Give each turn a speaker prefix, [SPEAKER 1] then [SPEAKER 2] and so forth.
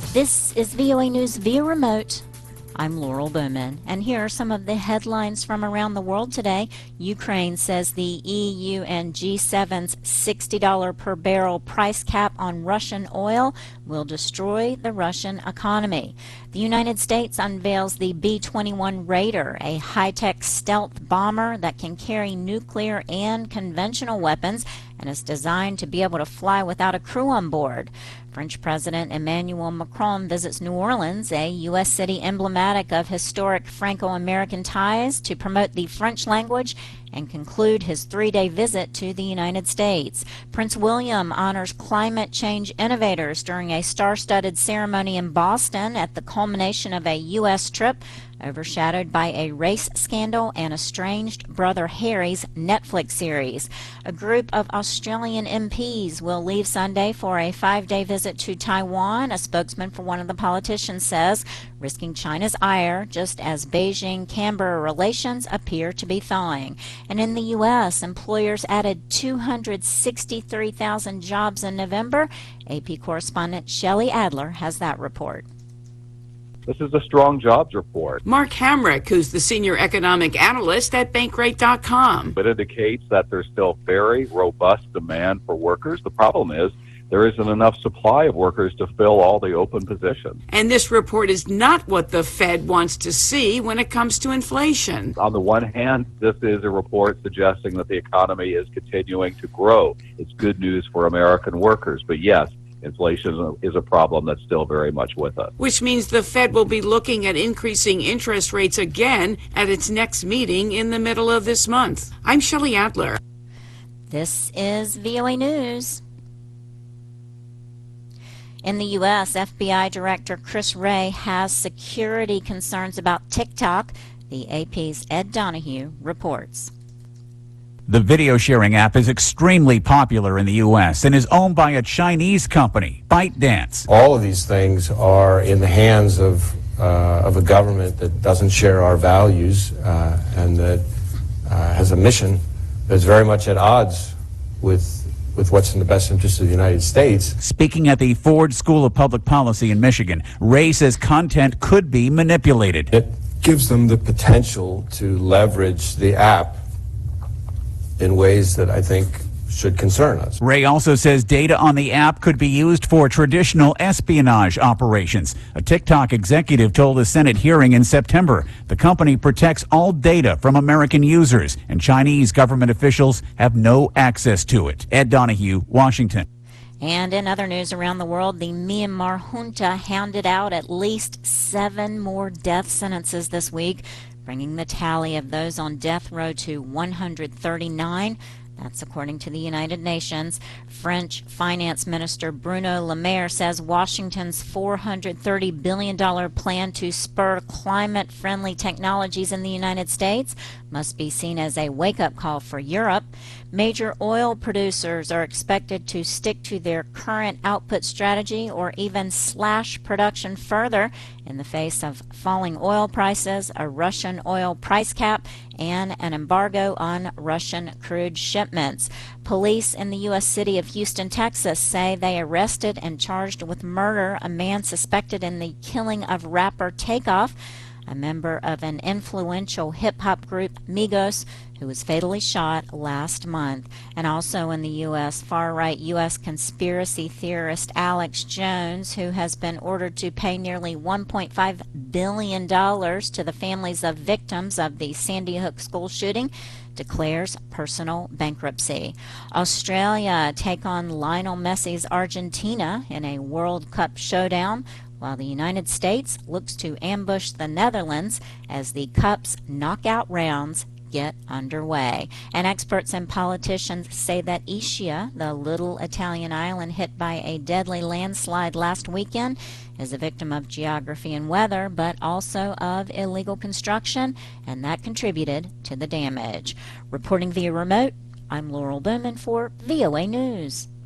[SPEAKER 1] This is VOA News via remote. I'm Laurel Bowman, and here are some of the headlines from around the world today. Ukraine says the EU and G7's $60 per barrel price cap on Russian oil will destroy the Russian economy. The United States unveils the B-21 Raider, a high-tech stealth bomber that can carry nuclear and conventional weapons and is designed to be able to fly without a crew on board. French President Emmanuel Macron visits New Orleans, a U.S. city emblematic of historic Franco-American ties, to promote the French language and conclude his three-day visit to the United States. Prince William honors climate change innovators during a star-studded ceremony in Boston at the culmination of a U.S. trip overshadowed by a race scandal and estranged brother Harry's Netflix series. A group of Australian MPs will leave Sunday for a 5-day visit to Taiwan, a spokesman for one of the politicians says, risking China's ire just as Beijing-Canberra relations appear to be thawing. And in the U.S., employers added 263,000 jobs in November. AP correspondent Shelley Adler has that report.
[SPEAKER 2] This is a strong jobs report.
[SPEAKER 3] Mark Hamrick, who's the senior economic analyst at Bankrate.com.
[SPEAKER 2] It indicates that there's still very robust demand for workers. The problem is there isn't enough supply of workers to fill all the open positions.
[SPEAKER 3] And this report is not what the Fed wants to see when it comes to inflation.
[SPEAKER 2] On the one hand, this is a report suggesting that the economy is continuing to grow. It's good news for American workers. But yes, inflation is a problem that's still very much with us.
[SPEAKER 3] Which means the Fed will be looking at increasing interest rates again at its next meeting in the middle of this month. I'm Shelley Adler.
[SPEAKER 1] This is VOA News. In the U.S., FBI Director Chris Wray has security concerns about TikTok. The AP's Ed Donahue reports.
[SPEAKER 4] The video-sharing app is extremely popular in the U.S. and is owned by a Chinese company, ByteDance.
[SPEAKER 5] All of these things are in the hands of a government that doesn't share our values and that has a mission that's very much at odds with what's in the best interest of the United States.
[SPEAKER 4] Speaking at the Ford School of Public Policy in Michigan, Wray says content could be manipulated.
[SPEAKER 5] It gives them the potential to leverage the app in ways that I think should concern us.
[SPEAKER 4] Wray also says data on the app could be used for traditional espionage operations. A TikTok executive told a Senate hearing in September the company protects all data from American users, and Chinese government officials have no access to it. Ed Donahue, Washington.
[SPEAKER 1] And in other news around the world, the Myanmar junta handed out at least 7 more death sentences this week, bringing the tally of those on death row to 139. That's according to the United Nations. French Finance Minister Bruno Le Maire says Washington's $430 billion plan to spur climate-friendly technologies in the United States must be seen as a wake-up call for Europe. Major oil producers are expected to stick to their current output strategy or even slash production further in the face of falling oil prices, a Russian oil price cap, and an embargo on Russian crude shipments. Police in the U.S. city of Houston, Texas, say they arrested and charged with murder a man suspected in the killing of rapper Takeoff, a member of an influential hip-hop group, Migos, who was fatally shot last month. And also in the U.S., far-right U.S. conspiracy theorist Alex Jones, who has been ordered to pay nearly $1.5 billion to the families of victims of the Sandy Hook school shooting, declares personal bankruptcy. Australia take on Lionel Messi's Argentina in a World Cup showdown, while the United States looks to ambush the Netherlands as the Cup's knockout rounds get underway. And experts and politicians say that Ischia, the little Italian island hit by a deadly landslide last weekend, is a victim of geography and weather, but also of illegal construction, and that contributed to the damage. Reporting via remote, I'm Laurel Bowman for VOA News.